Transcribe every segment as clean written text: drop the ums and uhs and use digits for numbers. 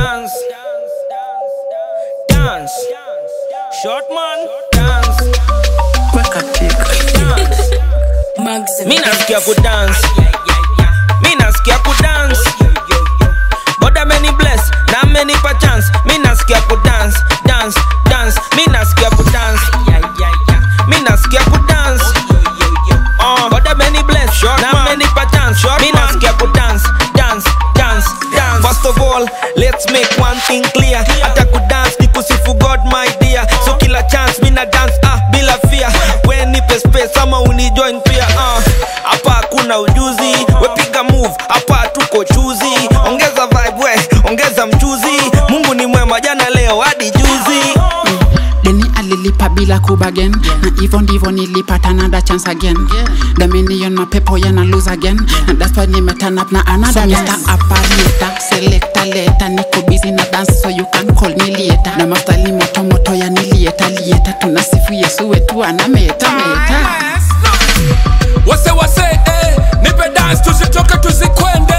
dance, dance, short man, dance, dance. Me nasikia ku dance, me nasikia ku dance. God a many bless, na many per chance. Me nasikia ku dance, dance, dance. Me nasikia ku dance, me nasikia ku dance. God a many bless, na many per chance. Me nasikia ku dance, dance, dance, dance. First of all, let's make one thing clear. Ata ku dance ni kusifu God my dear. So kila chance me na dance bila fear. When nipe space ama uni join pia hapa hakuna ujuzi, we piga move, hapa tuko chuzi. Ongeza vibe we, ongeza mchuzi. Mungu ni mwema jana leo hadi juzi. Deni alilipa bila kubagen, na hivyo ndivyo nilipata another chance again. The million mapepo yana lose again, and that's why nime turn up na another Mr. Operator, selector later. Niko busy na dance so you can call me later. Na mastali moto moto ya nilieta tunasifu Yesu wetu anameta meta. Wase nipe dance tusitoke tusikwende.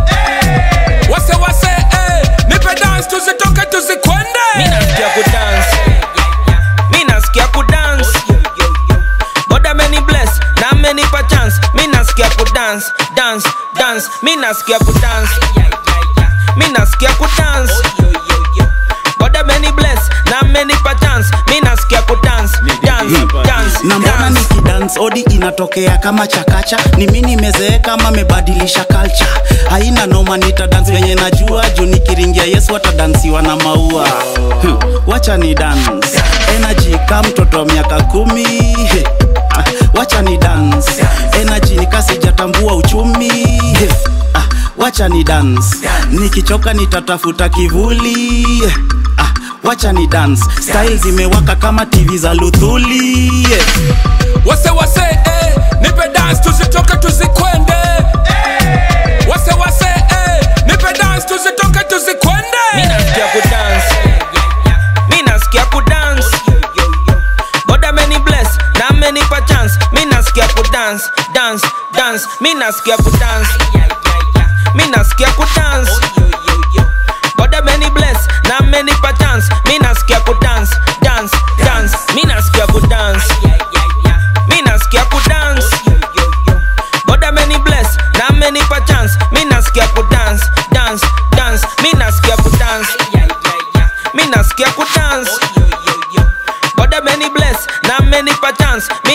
Wase nipe dance tusitoke tusikwende. Me nasikia ku dance, me nasikia ku dance. God a many bless, na many per chance. Me nasikia ku dance, dance, dance. Me nasikia ku dance, me nasikia ku dance. God a many bless, na many per chance. Me nasikia ku dance, dance, dance. Na mbona nikidance odi inatokea kama chakacha. Ni mimi nimezeeka kama mebadilisha culture. Haina noma nita dance venye najua. Juu nikiringia Yesu atadansiwa na maua. Wacha ni dance, energy kama mtoto wa miaka 10. Wacha ni dance, energy nikasijatambua uchumi. Wacha ni dance, nikichoka nitatafuta kivuli. Wacha ni dance, style zimewaka kama TV za Luthuli. Wase nipe dance tusitoke tusikwende. Wase nipe dance tusitoke tusikwende. Me nasikia ku dance, me nasikia ku dance. God a many bless, na many per chance. Me nasikia ku dance, dance, dance. Me nasikia ku dance, me nasikia ku dance. God a many bless, na many per chance. Me nasikia ku dance, dance, dance. Me nasikia ku dance, me nasikia ku dance. God a many bless, na many per chance. Me nasikia ku dance, dance, dance. Me nasikia ku dance, me nasikia ku dance. God a many bless, na many per chance.